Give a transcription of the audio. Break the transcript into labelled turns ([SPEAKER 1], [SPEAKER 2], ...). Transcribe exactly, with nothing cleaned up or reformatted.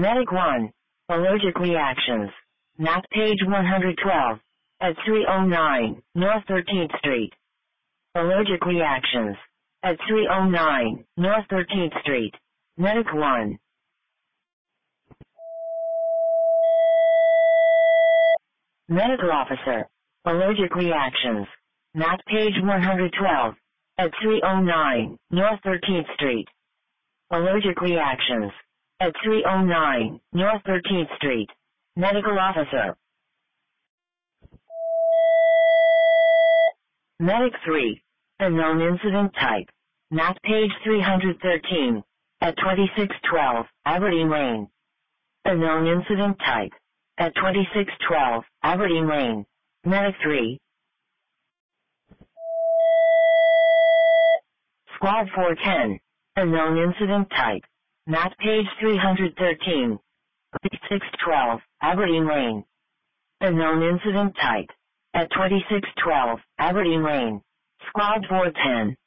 [SPEAKER 1] Medic one. Allergic reactions. Map page one hundred twelve. At three oh nine North thirteenth Street. Allergic reactions. At three oh nine North thirteenth Street. Medic one. Medical officer. Allergic reactions. Map page one hundred twelve. At three oh nine North thirteenth Street. Allergic reactions. At three oh nine North thirteenth Street. Medical officer. Medic three. Unknown incident type. Map page three hundred thirteen. At twenty-six twelve Aberdeen Lane. Unknown incident type. At twenty-six twelve Aberdeen Lane. Medic three. Squad four ten. Unknown incident type. Map page three hundred thirteen. twenty-six twelve Aberdeen Lane. Unknown incident type. At twenty-six twelve Aberdeen Lane. Squad four ten.